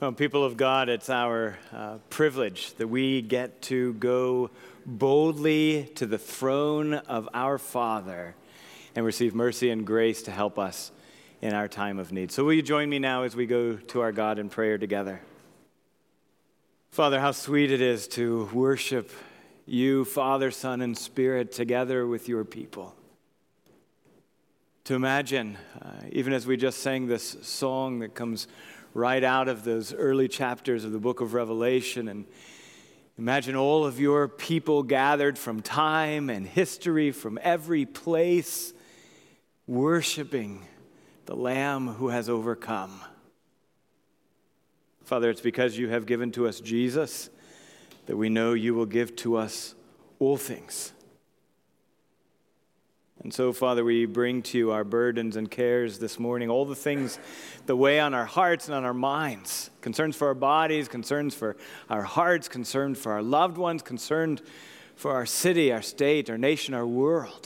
Well, people of God, it's our privilege that we get to go boldly to the throne of our Father and receive mercy and grace to help us in our time of need. So will you join me now as we go to our God in prayer together? Father, how sweet it is to worship you, Father, Son, and Spirit, together with your people. To imagine, even as we just sang this song that comes right out of those early chapters of the book of Revelation, and imagine all of your people gathered from time and history, from every place, worshiping the Lamb who has overcome. Father, it's because you have given to us Jesus that we know you will give to us all things. And so, Father, we bring to you our burdens and cares this morning, all the things that weigh on our hearts and on our minds, concerns for our bodies, concerns for our hearts, concerns for our loved ones, concerned for our city, our state, our nation, our world.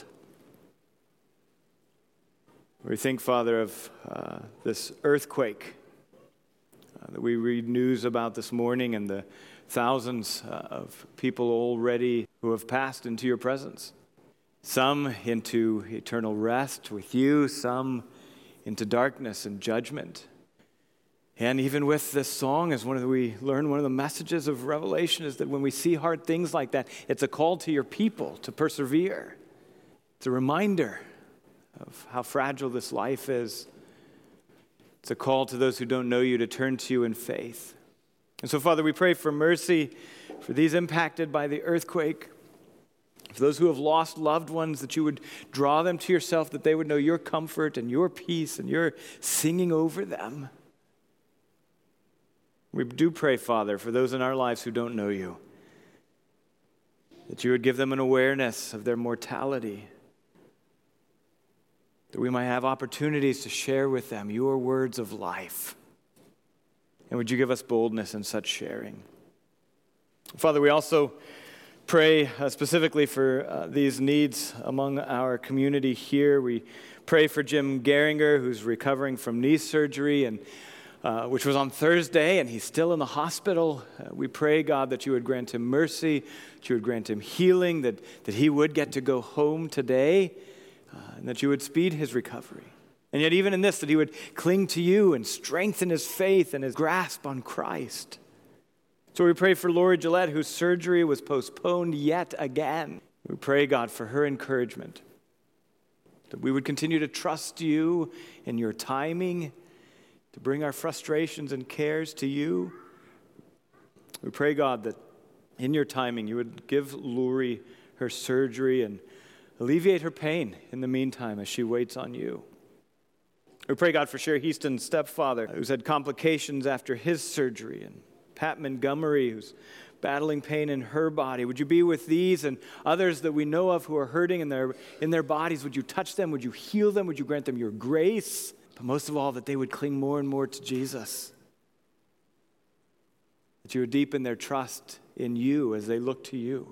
We think, Father, of this earthquake that we read news about this morning and the thousands of people already who have passed into your presence. Some into eternal rest with you, some into darkness and judgment. And even with this song, as we learn, one of the messages of Revelation is that when we see hard things like that, it's a call to your people to persevere. It's a reminder of how fragile this life is. It's a call to those who don't know you to turn to you in faith. And so, Father, we pray for mercy for these impacted by the earthquake, for those who have lost loved ones, that you would draw them to yourself, that they would know your comfort and your peace and your singing over them. We do pray, Father, for those in our lives who don't know you, that you would give them an awareness of their mortality, that we might have opportunities to share with them your words of life. And would you give us boldness in such sharing? Father, we also pray specifically for these needs among our community here. We pray for Jim Geringer, who's recovering from knee surgery, and which was on Thursday, and he's still in the hospital. We pray, God, that you would grant him mercy, that you would grant him healing, that he would get to go home today, and that you would speed his recovery. And yet even in this, that he would cling to you and strengthen his faith and his grasp on Christ. So we pray for Lori Gillette, whose surgery was postponed yet again. We pray, God, for her encouragement, that we would continue to trust you in your timing, to bring our frustrations and cares to you. We pray, God, that in your timing you would give Lori her surgery and alleviate her pain in the meantime as she waits on you. We pray, God, for Sherry Heaston's stepfather, who's had complications after his surgery, and Pat Montgomery, who's battling pain in her body. Would you be with these and others that we know of who are hurting in their bodies? Would you touch them? Would you heal them? Would you grant them your grace? But most of all, that they would cling more and more to Jesus. That you would deepen their trust in you as they look to you.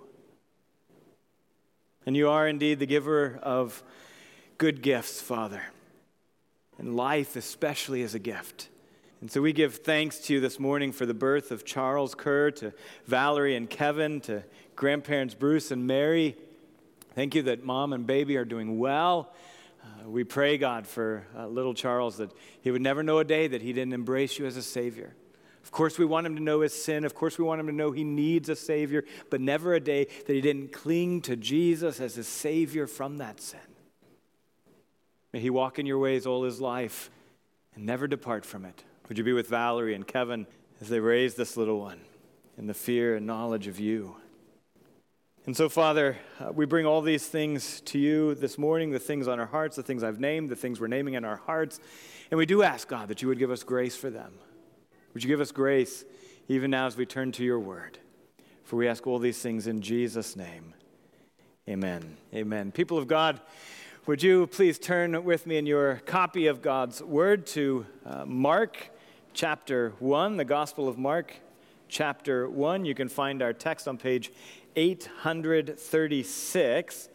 And you are indeed the giver of good gifts, Father. And life especially is a gift. And so we give thanks to you this morning for the birth of Charles Kerr, to Valerie and Kevin, to grandparents Bruce and Mary. Thank you that mom and baby are doing well. We pray, God, for little Charles, that he would never know a day that he didn't embrace you as a Savior. Of course, we want him to know his sin. Of course, we want him to know he needs a Savior, but never a day that he didn't cling to Jesus as his Savior from that sin. May he walk in your ways all his life and never depart from it. Would you be with Valerie and Kevin as they raise this little one in the fear and knowledge of you? And so, Father, we bring all these things to you this morning, the things on our hearts, the things I've named, the things we're naming in our hearts. And we do ask, God, that you would give us grace for them. Would you give us grace even now as we turn to your word? For we ask all these things in Jesus' name. Amen. Amen. People of God, would you please turn with me in your copy of God's word to Mark chapter 1, the Gospel of Mark chapter 1. You can find our text on page 836.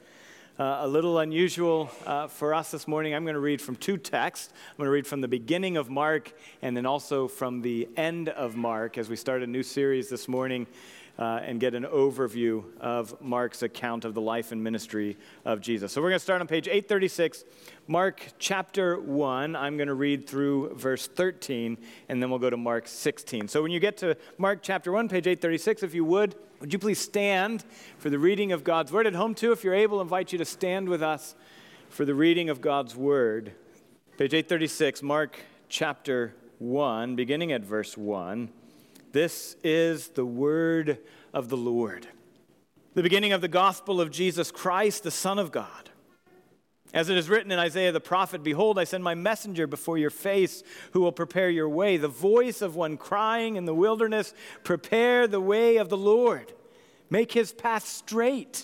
A little unusual for us this morning. I'm going to read from two texts. I'm going to read from the beginning of Mark and then also from the end of Mark as we start a new series this morning and get an overview of Mark's account of the life and ministry of Jesus. So we're going to start on page 836, Mark chapter 1. I'm going to read through verse 13, and then we'll go to Mark 16. So when you get to Mark chapter 1, page 836, if you would you please stand for the reading of God's word? At home, too, if you're able, I invite you to stand with us for the reading of God's word. Page 836, Mark chapter 1, beginning at verse 1. This is the word of the Lord. The beginning of the gospel of Jesus Christ, the Son of God. As it is written in Isaiah the prophet, "Behold, I send my messenger before your face, who will prepare your way. The voice of one crying in the wilderness, prepare the way of the Lord. Make his path straight."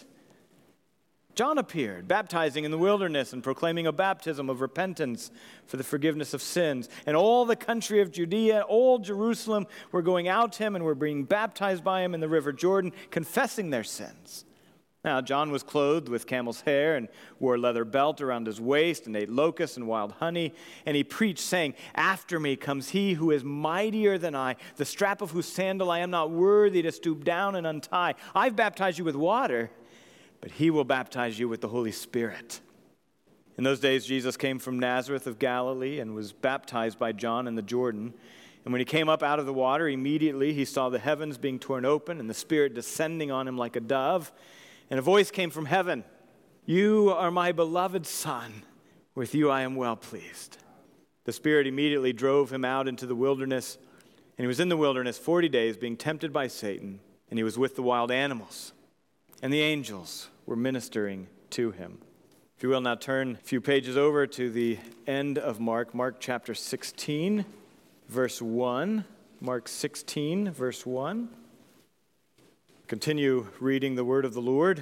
John appeared, baptizing in the wilderness and proclaiming a baptism of repentance for the forgiveness of sins. And all the country of Judea, all Jerusalem, were going out to him and were being baptized by him in the river Jordan, confessing their sins. Now, John was clothed with camel's hair and wore a leather belt around his waist and ate locusts and wild honey. And he preached, saying, "After me comes he who is mightier than I, the strap of whose sandal I am not worthy to stoop down and untie. I've baptized you with water, but he will baptize you with the Holy Spirit." In those days, Jesus came from Nazareth of Galilee and was baptized by John in the Jordan. And when he came up out of the water, immediately he saw the heavens being torn open and the Spirit descending on him like a dove. And a voice came from heaven, "You are my beloved Son. With you I am well pleased." The Spirit immediately drove him out into the wilderness. And he was in the wilderness 40 days, being tempted by Satan. And he was with the wild animals. And the angels were ministering to him. If you will now turn a few pages over to the end of Mark, Mark chapter 16, verse 1. Mark 16, verse 1. Continue reading the word of the Lord.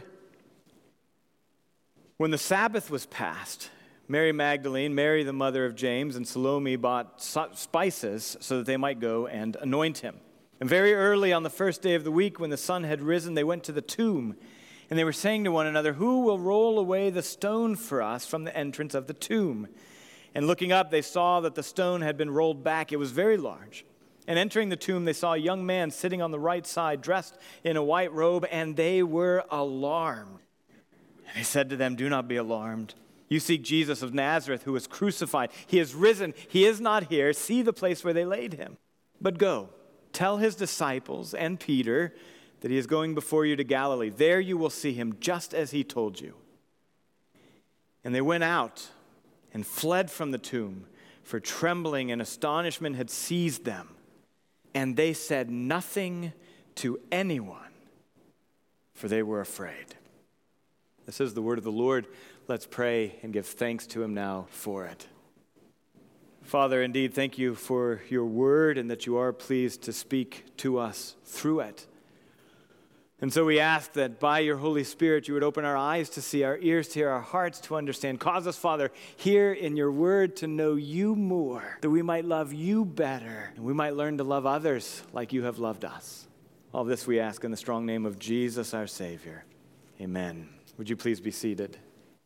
When the Sabbath was past, Mary Magdalene, Mary the mother of James, and Salome bought spices so that they might go and anoint him. And very early on the first day of the week, when the sun had risen, they went to the tomb. And they were saying to one another, "Who will roll away the stone for us from the entrance of the tomb?" And looking up, they saw that the stone had been rolled back. It was very large. And entering the tomb, they saw a young man sitting on the right side, dressed in a white robe, and they were alarmed. And he said to them, "Do not be alarmed. You seek Jesus of Nazareth, who was crucified. He is risen. He is not here. See the place where they laid him. But go, tell his disciples and Peter that he is going before you to Galilee. There you will see him, just as he told you." And they went out and fled from the tomb, for trembling and astonishment had seized them. And they said nothing to anyone, for they were afraid. This is the word of the Lord. Let's pray and give thanks to him now for it. Father, indeed, thank you for your word and that you are pleased to speak to us through it. And so we ask that by your Holy Spirit, you would open our eyes to see, our ears to hear, our hearts to understand. Cause us, Father, here in your word to know you more, that we might love you better, and we might learn to love others like you have loved us. All this we ask in the strong name of Jesus, our Savior. Amen. Would you please be seated?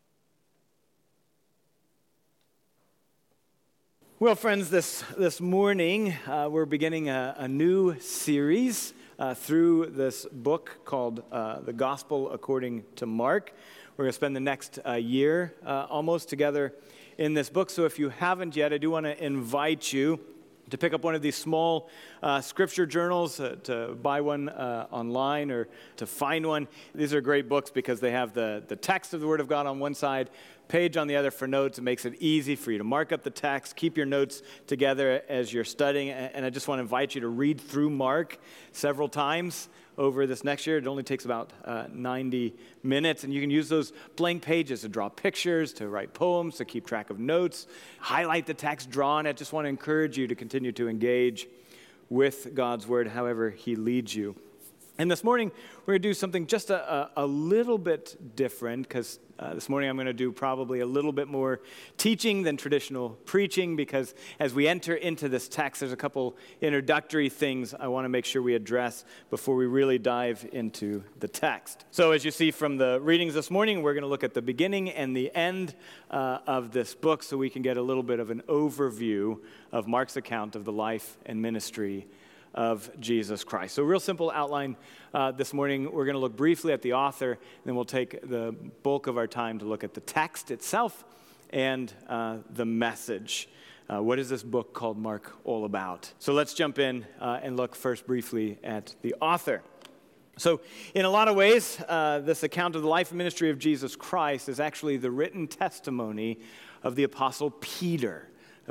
Well, friends, this morning, we're beginning a new series through this book called The Gospel According to Mark. We're going to spend the next year almost together in this book. So if you haven't yet, I do want to invite you to pick up one of these small scripture journals, to buy one online or to find one. These are great books because they have the text of the Word of God on one side, page on the other for notes. It makes it easy for you to mark up the text, keep your notes together as you're studying. And I just want to invite you to read through Mark several times over this next year. It only takes about 90 minutes, and you can use those blank pages to draw pictures, to write poems, to keep track of notes, highlight the text, draw on it. Just want to encourage you to continue to engage with God's word however he leads you. And this morning, we're going to do something just a little bit different, because this morning I'm going to do probably a little bit more teaching than traditional preaching, because as we enter into this text, there's a couple introductory things I want to make sure we address before we really dive into the text. So as you see from the readings this morning, we're going to look at the beginning and the end of this book so we can get a little bit of an overview of Mark's account of the life and ministry of Jesus Christ. So real simple outline this morning. We're going to look briefly at the author, and then we'll take the bulk of our time to look at the text itself and the message. What is this book called Mark all about? So let's jump in and look first briefly at the author. So in a lot of ways, this account of the life and ministry of Jesus Christ is actually the written testimony of the Apostle Peter,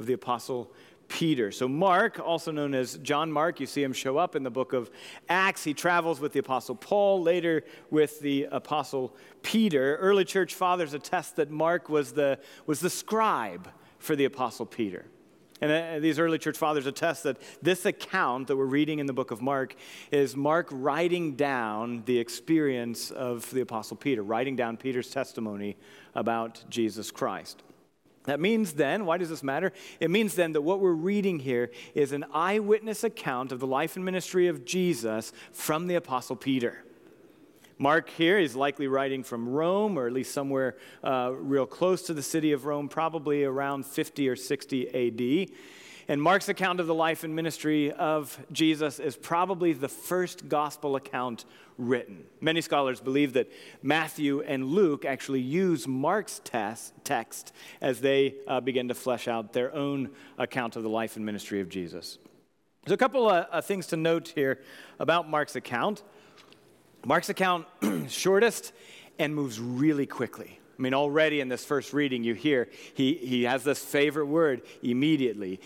So Mark, also known as John Mark, you see him show up in the book of Acts. He travels with the Apostle Paul, later with the Apostle Peter. Early church fathers attest that Mark was the scribe for the Apostle Peter. And these early church fathers attest that this account that we're reading in the book of Mark is Mark writing down the experience of the Apostle Peter, writing down Peter's testimony about Jesus Christ. That means then, why does this matter? It means then that what we're reading here is an eyewitness account of the life and ministry of Jesus from the Apostle Peter. Mark here is likely writing from Rome, or at least somewhere real close to the city of Rome, probably around 50 or 60 A.D., and Mark's account of the life and ministry of Jesus is probably the first gospel account written. Many scholars believe that Matthew and Luke actually use Mark's text as they begin to flesh out their own account of the life and ministry of Jesus. There's a couple of things to note here about Mark's account. Mark's account shortest and moves really quickly. I mean, already in this first reading, you hear he has this favorite word, immediately.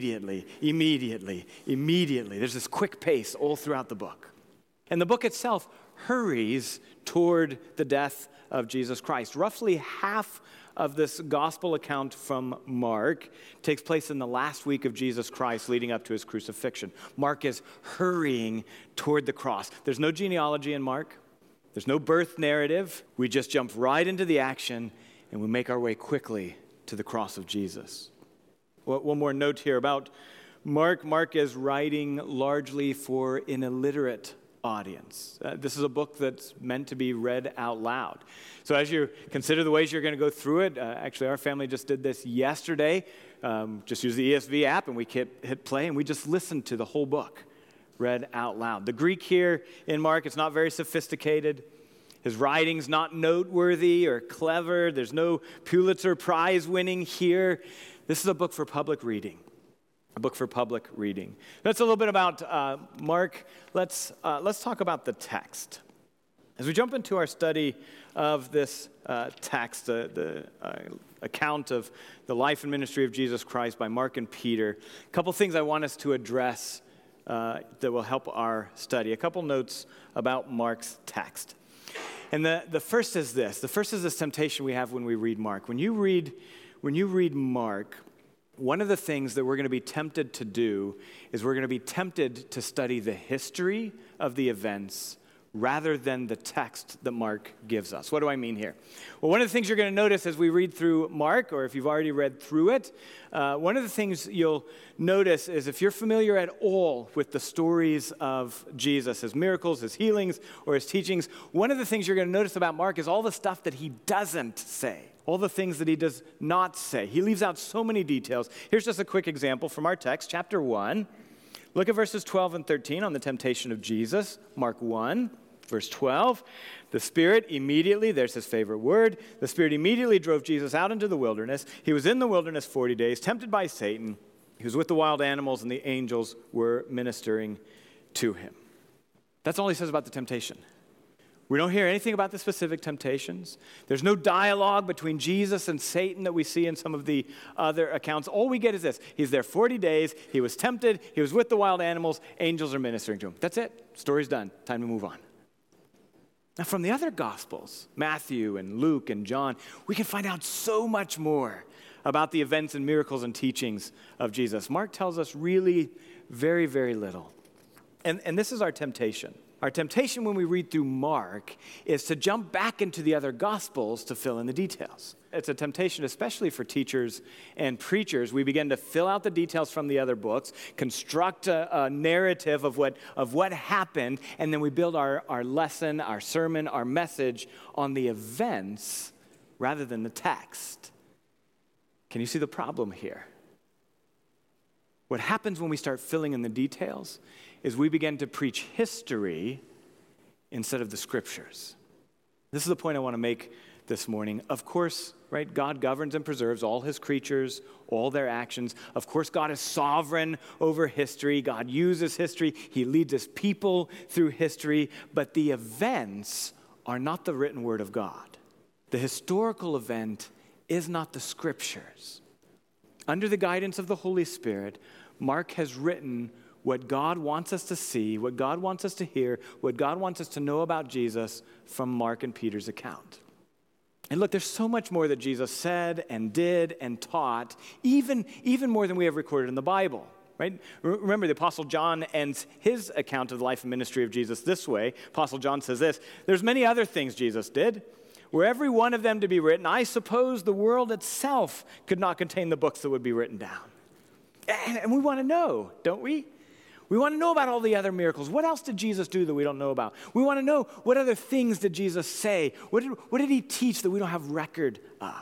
There's this quick pace all throughout the book. And the book itself hurries toward the death of Jesus Christ. Roughly half of this gospel account from Mark takes place in the last week of Jesus Christ leading up to his crucifixion. Mark is hurrying toward the cross. There's no genealogy in Mark. There's no birth narrative. We just jump right into the action, and we make our way quickly to the cross of Jesus. Well, one more note here about Mark. Mark is writing largely for an illiterate audience. This is a book that's meant to be read out loud. So as you consider the ways you're going to go through it, actually our family just did this yesterday. Just use the ESV app, and we hit play, and we just listened to the whole book read out loud. The Greek here in Mark, it's not very sophisticated. His writing's not noteworthy or clever. There's no Pulitzer Prize winning here. This is a book for public reading. That's a little bit about Mark. Let's talk about the text. As we jump into our study of this text, the account of the life and ministry of Jesus Christ by Mark and Peter, a couple things I want us to address that will help our study. A couple notes about Mark's text. And the first is this. The first is this temptation we have when we read Mark. When you read Mark, one of the things that we're going to be tempted to do is we're going to be tempted to study the history of the events rather than the text that Mark gives us. What do I mean here? Well, one of the things you're going to notice as we read through Mark, or if you've already read through it, one of the things you'll notice is if you're familiar at all with the stories of Jesus, his miracles, his healings, or his teachings, one of the things you're going to notice about Mark is all the stuff that he doesn't say, all the things that he does not say. He leaves out so many details. Here's just a quick example from our text, chapter 1. Look at verses 12 and 13 on the temptation of Jesus, Mark 1. Verse 12, the Spirit immediately, there's his favorite word, the Spirit immediately drove Jesus out into the wilderness. He was in the wilderness 40 days, tempted by Satan. He was with the wild animals, and the angels were ministering to him. That's all he says about the temptation. We don't hear anything about the specific temptations. There's no dialogue between Jesus and Satan that we see in some of the other accounts. All we get is this. He's there 40 days. He was tempted. He was with the wild animals. Angels are ministering to him. That's it. Story's done. Time to move on. Now, from the other Gospels, Matthew and Luke and John, we can find out so much more about the events and miracles and teachings of Jesus. Mark tells us really very, very little. And this is our temptation. Our temptation when we read through Mark is to jump back into the other Gospels to fill in the details. It's a temptation, especially for teachers and preachers. We begin to fill out the details from the other books, construct a narrative of what happened, and then we build our lesson, our sermon, our message on the events rather than the text. Can you see the problem here? What happens when we start filling in the details is we begin to preach history instead of the scriptures. This is the point I want to make this morning. Of course, right, God governs and preserves all his creatures, all their actions. Of course, God is sovereign over history. God uses history. He leads his people through history. But the events are not the written word of God. The historical event is not the scriptures. Under the guidance of the Holy Spirit, Mark has written what God wants us to see, what God wants us to hear, what God wants us to know about Jesus from Mark and Peter's account. And look, there's so much more that Jesus said and did and taught, even more than we have recorded in the Bible, right? Remember, the Apostle John ends his account of the life and ministry of Jesus this way. Apostle John says this: "There's many other things Jesus did. Were every one of them to be written, I suppose the world itself could not contain the books that would be written down." And we want to know, don't we? We want to know about all the other miracles. What else did Jesus do that we don't know about? We want to know, what other things did Jesus say? What did he teach that we don't have record of?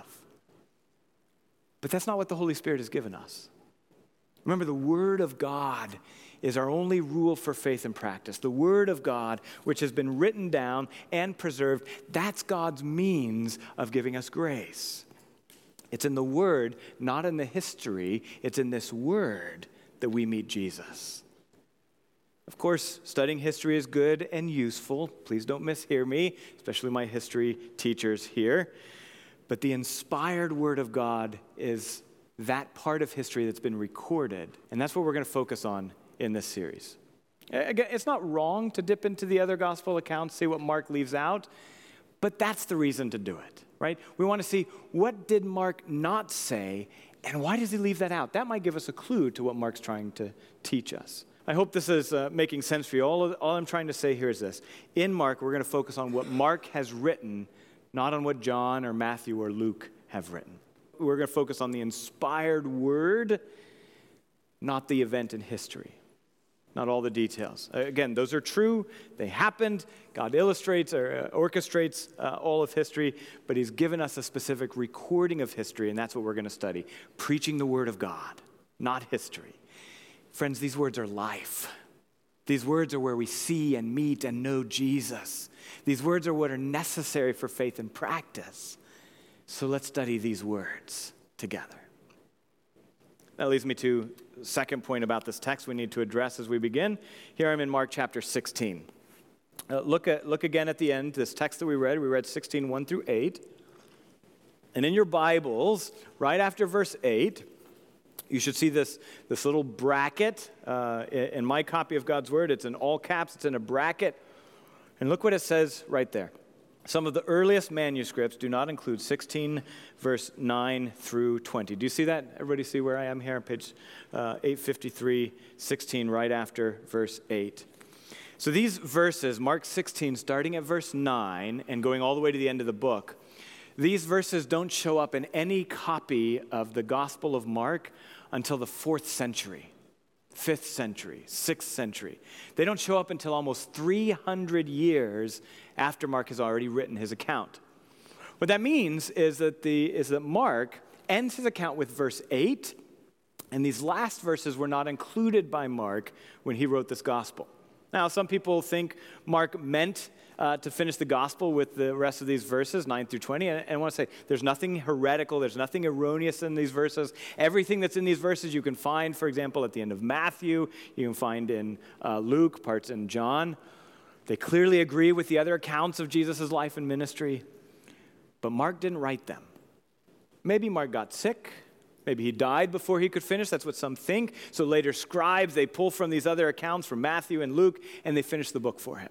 But that's not what the Holy Spirit has given us. Remember, the Word of God is our only rule for faith and practice. The Word of God, which has been written down and preserved, that's God's means of giving us grace. It's in the Word, not in the history. It's in this Word that we meet Jesus. Of course, studying history is good and useful. Please don't mishear me, especially my history teachers here. But the inspired Word of God is that part of history that's been recorded. And that's what we're going to focus on in this series. Again, it's not wrong to dip into the other gospel accounts, see what Mark leaves out, but that's the reason to do it, right? We want to see, what did Mark not say, and why does he leave that out? That might give us a clue to what Mark's trying to teach us. I hope this is making sense for you. All I'm trying to say here is this. In Mark, we're going to focus on what Mark has written, not on what John or Matthew or Luke have written. We're going to focus on the inspired word, not the event in history, not all the details. Again, those are true. They happened. God illustrates or orchestrates all of history, but he's given us a specific recording of history, and that's what we're going to study. Preaching the word of God, not history. Friends, these words are life. These words are where we see and meet and know Jesus. These words are what are necessary for faith and practice. So let's study these words together. That leads me to the second point about this text we need to address as we begin. Here I'm in Mark chapter 16. Look again at the end, this text that we read 16, 1 through 8. And in your Bibles, right after verse 8, you should see this little bracket. In my copy of God's Word, it's in all caps, it's in a bracket. And look what it says right there. Some of the earliest manuscripts do not include 16, verse 9 through 20. Do you see that? Everybody see where I am here on page 853, 16, right after verse 8. So these verses, Mark 16, starting at verse 9 and going all the way to the end of the book, these verses don't show up in any copy of the Gospel of Mark until the 4th century, 5th century, 6th century. They don't show up until almost 300 years after Mark has already written his account. What that means is that Mark ends his account with verse 8, and these last verses were not included by Mark when he wrote this gospel. Now, some people think Mark meant to finish the gospel with the rest of these verses, 9 through 20. And I want to say there's nothing heretical, there's nothing erroneous in these verses. Everything that's in these verses you can find, for example, at the end of Matthew, you can find in Luke, parts in John. They clearly agree with the other accounts of Jesus' life and ministry, but Mark didn't write them. Maybe Mark got sick. Maybe he died before he could finish. That's what some think. So later scribes, they pull from these other accounts from Matthew and Luke, and they finish the book for him.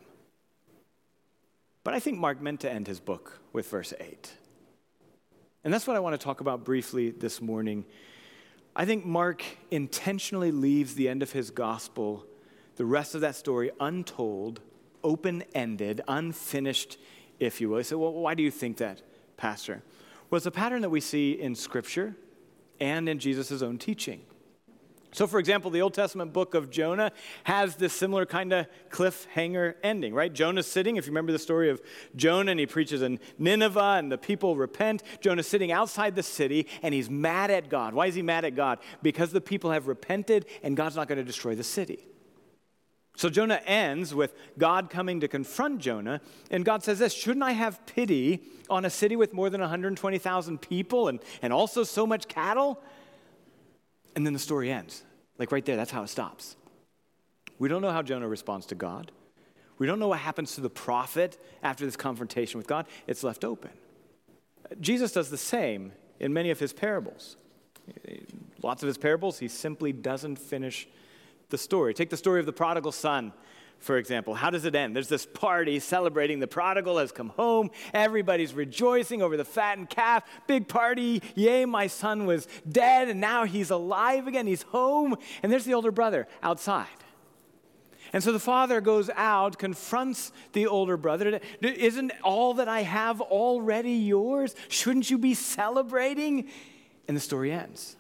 But I think Mark meant to end his book with verse 8. And that's what I want to talk about briefly this morning. I think Mark intentionally leaves the end of his gospel, the rest of that story, untold open-ended, unfinished, if you will. You say, well, why do you think that, Pastor? Well, it's a pattern that we see in Scripture and in Jesus' own teaching. So, for example, the Old Testament book of Jonah has this similar kind of cliffhanger ending, right? Jonah's sitting, if you remember the story of Jonah, and he preaches in Nineveh, and the people repent. Jonah's sitting outside the city, and he's mad at God. Why is he mad at God? Because the people have repented, and God's not going to destroy the city. So Jonah ends with God coming to confront Jonah, and God says this, shouldn't I have pity on a city with more than 120,000 people and also so much cattle? And then the story ends. Like right there, that's how it stops. We don't know how Jonah responds to God. We don't know what happens to the prophet after this confrontation with God. It's left open. Jesus does the same in many of his parables. Lots of his parables, he simply doesn't finish the story. Take the story of the prodigal son, for example. How does it end? There's this party celebrating the prodigal has come home. Everybody's rejoicing over the fattened calf. Big party. Yay, my son was dead, and now he's alive again. He's home. And there's the older brother outside. And so the father goes out, confronts the older brother. Isn't all that I have already yours? Shouldn't you be celebrating? And the story ends.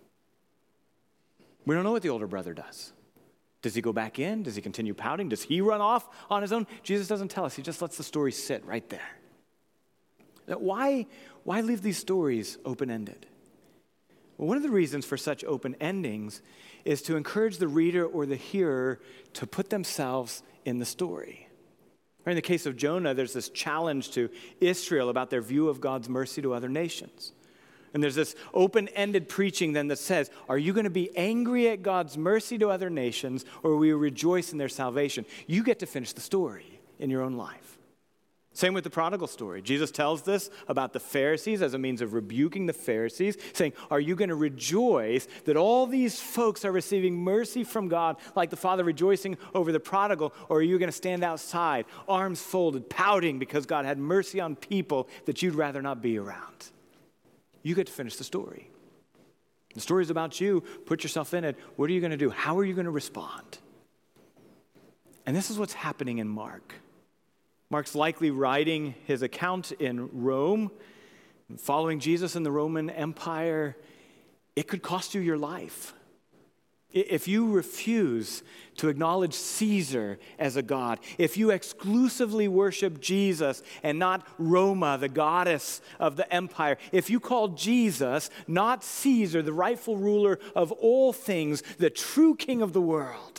We don't know what the older brother does. Does he go back in? Does he continue pouting? Does he run off on his own? Jesus doesn't tell us. He just lets the story sit right there. Now, why leave these stories open-ended? Well, one of the reasons for such open endings is to encourage the reader or the hearer to put themselves in the story. In the case of Jonah, there's this challenge to Israel about their view of God's mercy to other nations. And there's this open-ended preaching then that says, are you going to be angry at God's mercy to other nations, or will you rejoice in their salvation? You get to finish the story in your own life. Same with the prodigal story. Jesus tells this about the Pharisees as a means of rebuking the Pharisees, saying, are you going to rejoice that all these folks are receiving mercy from God, like the father rejoicing over the prodigal, or are you going to stand outside, arms folded, pouting because God had mercy on people that you'd rather not be around? You get to finish the story. The story is about you. Put yourself in it. What are you going to do? How are you going to respond? And this is what's happening in Mark. Mark's likely writing his account in Rome, following Jesus in the Roman Empire. It could cost you your life. If you refuse to acknowledge Caesar as a god, if you exclusively worship Jesus and not Roma, the goddess of the empire, if you call Jesus, not Caesar, the rightful ruler of all things, the true king of the world,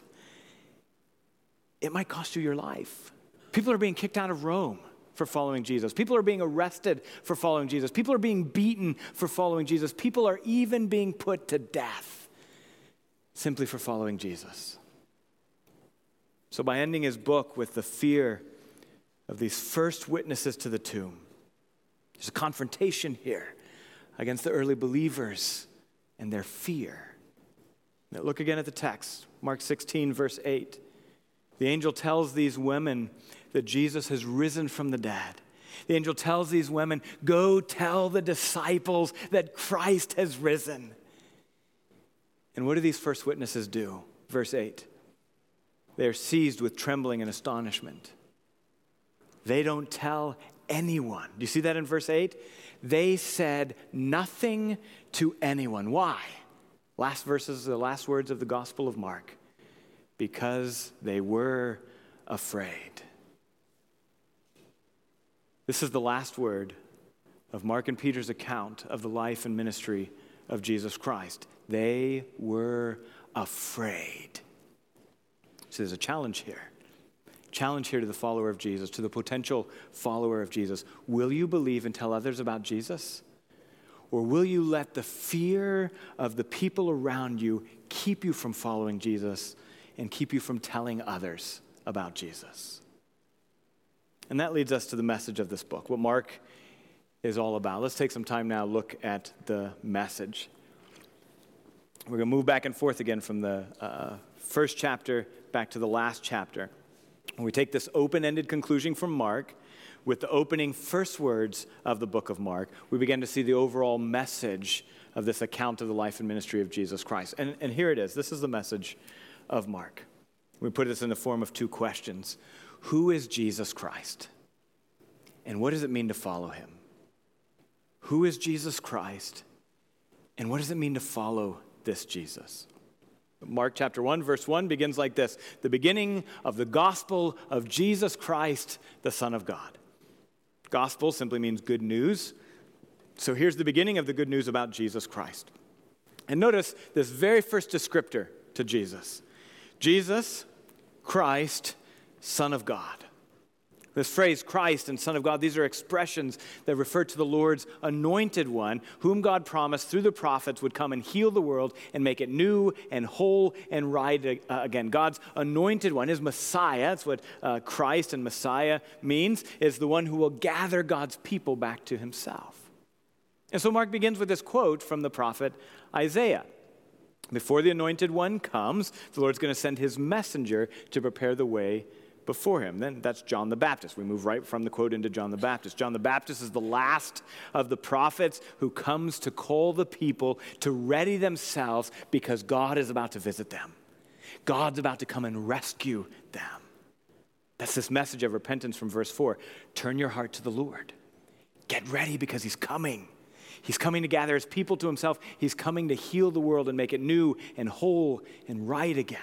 it might cost you your life. People are being kicked out of Rome for following Jesus. People are being arrested for following Jesus. People are being beaten for following Jesus. People are even being put to death simply for following Jesus. So by ending his book with the fear of these first witnesses to the tomb, there's a confrontation here against the early believers and their fear. Now look again at the text, Mark 16, verse 8. The angel tells these women that Jesus has risen from the dead. The angel tells these women, go tell the disciples that Christ has risen. And what do these first witnesses do? Verse 8. They are seized with trembling and astonishment. They don't tell anyone. Do you see that in verse 8? They said nothing to anyone. Why? Last verses, the last words of the Gospel of Mark. Because they were afraid. This is the last word of Mark and Peter's account of the life and ministry of Jesus Christ. They were afraid. So there's a challenge here. Challenge here to the follower of Jesus, to the potential follower of Jesus. Will you believe and tell others about Jesus? Or will you let the fear of the people around you keep you from following Jesus and keep you from telling others about Jesus? And that leads us to the message of this book, what Mark is all about. Let's take some time now, look at the message. We're going to move back and forth again from the first chapter back to the last chapter. And we take this open-ended conclusion from Mark with the opening first words of the book of Mark. We begin to see the overall message of this account of the life and ministry of Jesus Christ. And here it is. This is the message of Mark. We put this in the form of two questions. Who is Jesus Christ? And what does it mean to follow him? Who is Jesus Christ? And what does it mean to follow this Jesus? Mark chapter 1, verse 1 begins like this: the beginning of the gospel of Jesus Christ, the Son of God. Gospel simply means good news. So here's the beginning of the good news about Jesus Christ. And notice this very first descriptor to Jesus. Jesus, Christ, Son of God. This phrase, Christ and Son of God, these are expressions that refer to the Lord's anointed one, whom God promised through the prophets would come and heal the world and make it new and whole and right again. God's anointed one, his Messiah, that's what Christ and Messiah means, is the one who will gather God's people back to himself. And so Mark begins with this quote from the prophet Isaiah. Before the anointed one comes, the Lord's going to send his messenger to prepare the way before him. Then that's John the Baptist. We move right from the quote into John the Baptist. John the Baptist is the last of the prophets who comes to call the people to ready themselves because God is about to visit them. God's about to come and rescue them. That's this message of repentance from verse 4. Turn your heart to the Lord. Get ready because he's coming. He's coming to gather his people to himself. He's coming to heal the world and make it new and whole and right again.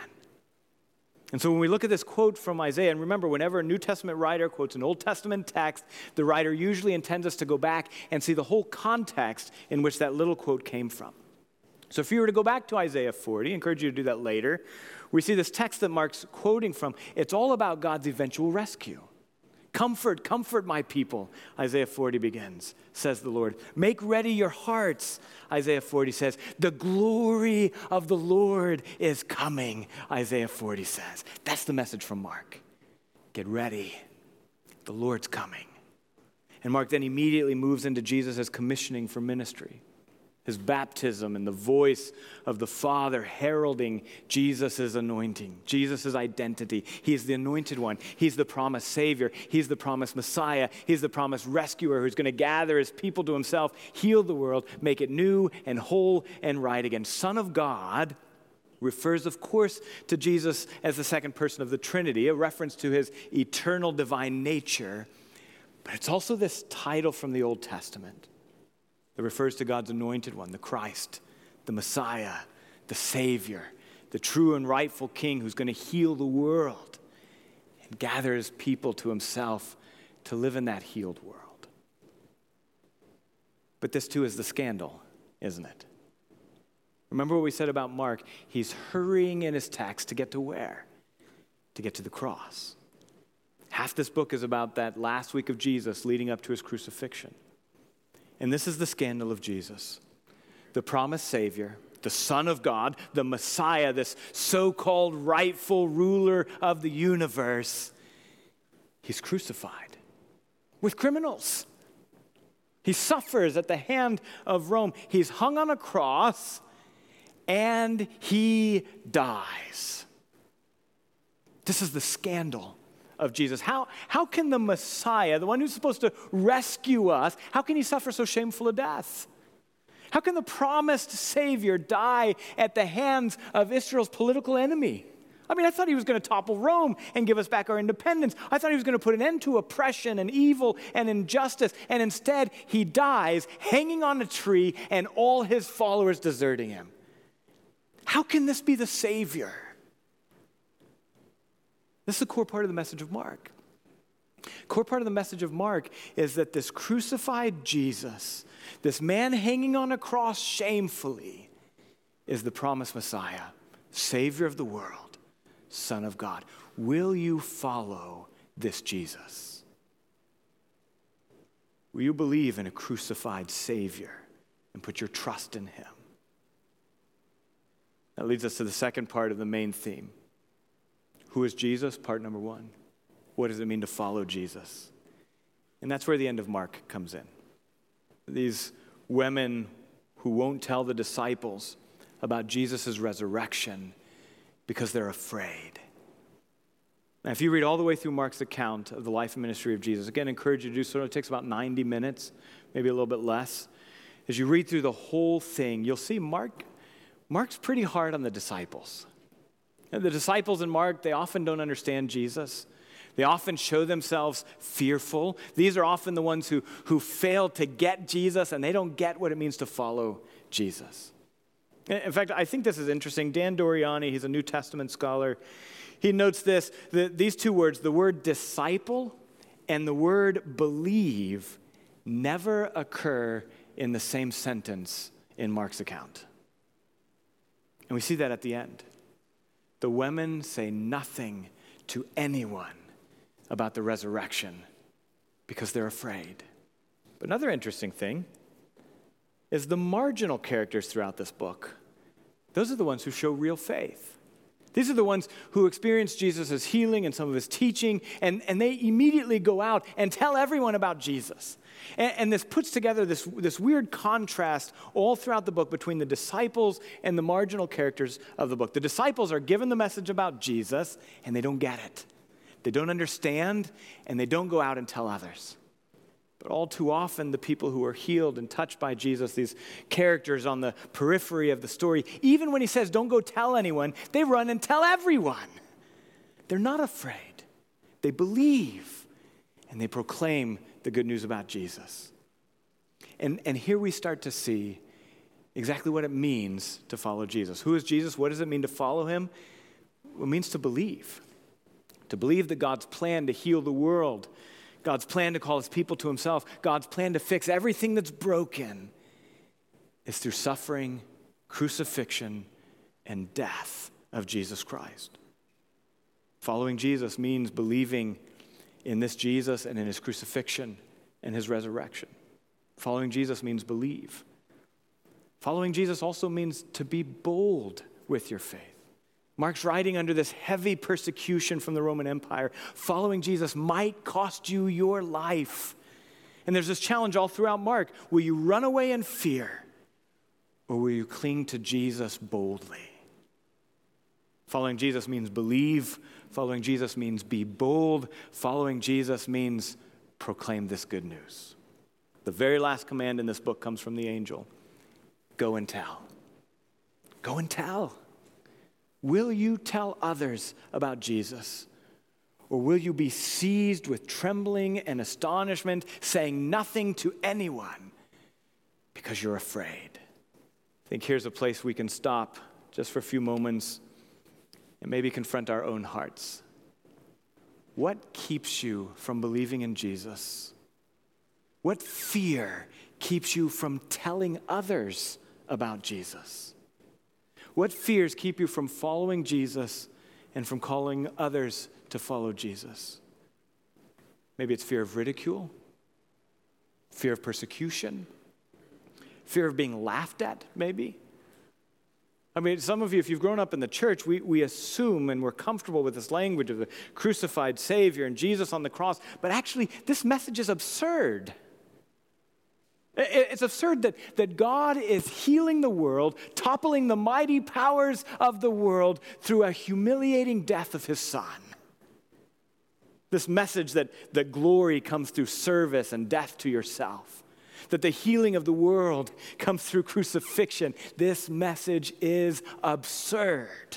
And so when we look at this quote from Isaiah, and remember, whenever a New Testament writer quotes an Old Testament text, the writer usually intends us to go back and see the whole context in which that little quote came from. So if you were to go back to Isaiah 40, I encourage you to do that later, we see this text that Mark's quoting from. It's all about God's eventual rescue. Comfort, comfort my people, Isaiah 40 begins, says the Lord. Make ready your hearts, Isaiah 40 says. The glory of the Lord is coming, Isaiah 40 says. That's the message from Mark. Get ready. The Lord's coming. And Mark then immediately moves into Jesus' commissioning for ministry. His baptism and the voice of the Father heralding Jesus' anointing, Jesus' identity. He's the anointed one. He's the promised Savior. He's the promised Messiah. He's the promised rescuer who's going to gather his people to himself, heal the world, make it new and whole and right again. Son of God refers, of course, to Jesus as the second person of the Trinity, a reference to his eternal divine nature. But it's also this title from the Old Testament. It refers to God's anointed one, the Christ, the Messiah, the Savior, the true and rightful King who's going to heal the world and gather his people to himself to live in that healed world. But this too is the scandal, isn't it? Remember what we said about Mark? He's hurrying in his text to get to where? To get to the cross. Half this book is about that last week of Jesus leading up to his crucifixion. And this is the scandal of Jesus, the promised Savior, the Son of God, the Messiah, this so-called rightful ruler of the universe. He's crucified with criminals. He suffers at the hand of Rome. He's hung on a cross and he dies. This is the scandal of Jesus. How can the Messiah, the one who's supposed to rescue us, how can he suffer so shameful a death? How can the promised Savior die at the hands of Israel's political enemy? I mean, I thought he was going to topple Rome and give us back our independence. I thought he was going to put an end to oppression and evil and injustice. And instead, he dies hanging on a tree and all his followers deserting him. How can this be the Savior? This is the core part of the message of Mark. Core part of the message of Mark is that this crucified Jesus, this man hanging on a cross shamefully, is the promised Messiah, Savior of the world, Son of God. Will you follow this Jesus? Will you believe in a crucified Savior and put your trust in him? That leads us to the second part of the main theme. Who is Jesus? Part number one. What does it mean to follow Jesus? And that's where the end of Mark comes in. These women who won't tell the disciples about Jesus' resurrection because they're afraid. Now, if you read all the way through Mark's account of the life and ministry of Jesus, again, I encourage you to do so. It takes about 90 minutes, maybe a little bit less. As you read through the whole thing, you'll see Mark's pretty hard on the disciples. And the disciples in Mark, they often don't understand Jesus. They often show themselves fearful. These are often the ones who fail to get Jesus, and they don't get what it means to follow Jesus. In fact, I think this is interesting. Dan Doriani, he's a New Testament scholar. He notes this, that these two words, the word disciple and the word believe, never occur in the same sentence in Mark's account. And we see that at the end. The women say nothing to anyone about the resurrection because they're afraid. But another interesting thing is the marginal characters throughout this book. Those are the ones who show real faith. These are the ones who experience Jesus' healing and some of his teaching, and they immediately go out and tell everyone about Jesus. And this puts together this weird contrast all throughout the book between the disciples and the marginal characters of the book. The disciples are given the message about Jesus, and they don't get it. They don't understand, and they don't go out and tell others. But all too often, the people who are healed and touched by Jesus, these characters on the periphery of the story, even when he says, don't go tell anyone, they run and tell everyone. They're not afraid. They believe, and they proclaim the good news about Jesus. And here we start to see exactly what it means to follow Jesus. Who is Jesus? What does it mean to follow him? It means to believe. To believe that God's plan to heal the world, God's plan to call his people to himself, God's plan to fix everything that's broken is through suffering, crucifixion, and death of Jesus Christ. Following Jesus means believing in this Jesus and in his crucifixion and his resurrection. Following Jesus means believe. Following Jesus also means to be bold with your faith. Mark's writing under this heavy persecution from the Roman Empire. Following Jesus might cost you your life. And there's this challenge all throughout Mark. Will you run away in fear, or will you cling to Jesus boldly? Following Jesus means believe. Following Jesus means be bold. Following Jesus means proclaim this good news. The very last command in this book comes from the angel. Go and tell. Go and tell. Will you tell others about Jesus? Or will you be seized with trembling and astonishment, saying nothing to anyone because you're afraid? I think here's a place we can stop just for a few moments and maybe confront our own hearts. What keeps you from believing in Jesus? What fear keeps you from telling others about Jesus? What fears keep you from following Jesus and from calling others to follow Jesus? Maybe it's fear of ridicule, fear of persecution, fear of being laughed at, maybe. I mean, some of you, if you've grown up in the church, we assume and we're comfortable with this language of the crucified Savior and Jesus on the cross, but actually, this message is absurd. It's absurd that God is healing the world, toppling the mighty powers of the world through a humiliating death of his Son. This message that glory comes through service and death to yourself, that the healing of the world comes through crucifixion. This message is absurd.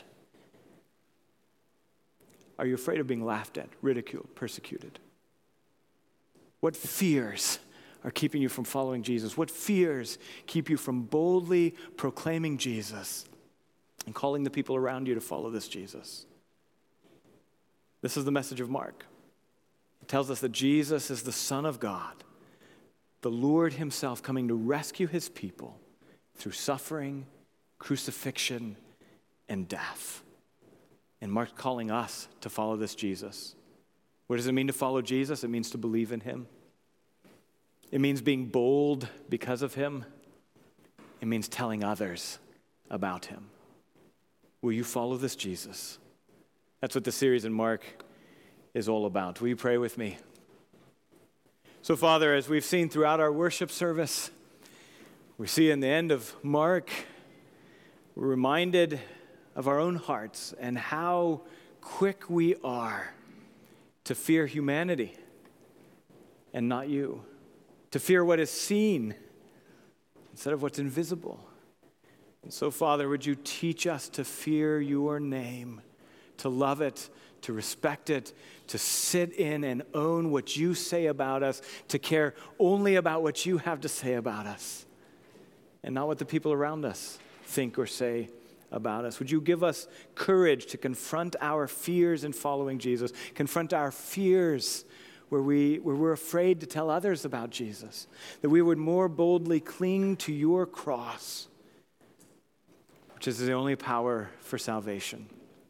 Are you afraid of being laughed at, ridiculed, persecuted? What fears are keeping you from following Jesus? What fears keep you from boldly proclaiming Jesus and calling the people around you to follow this Jesus? This is the message of Mark. It tells us that Jesus is the Son of God, the Lord himself coming to rescue his people through suffering, crucifixion, and death. And Mark's calling us to follow this Jesus. What does it mean to follow Jesus? It means to believe in him. It means being bold because of him. It means telling others about him. Will you follow this Jesus? That's what the series in Mark is all about. Will you pray with me? So, Father, as we've seen throughout our worship service, we see in the end of Mark, we're reminded of our own hearts and how quick we are to fear humanity and not you. To fear what is seen instead of what's invisible. And so, Father, would you teach us to fear your name, to love it, to respect it, to sit in and own what you say about us, to care only about what you have to say about us, and not what the people around us think or say about us. Would you give us courage to confront our fears in following Jesus, confront our fears where we're afraid to tell others about Jesus, that we would more boldly cling to your cross, which is the only power for salvation.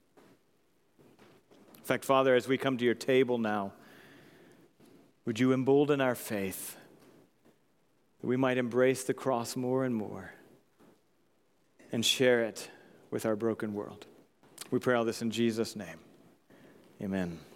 In fact, Father, as we come to your table now, would you embolden our faith that we might embrace the cross more and more and share it with our broken world. We pray all this in Jesus' name. Amen.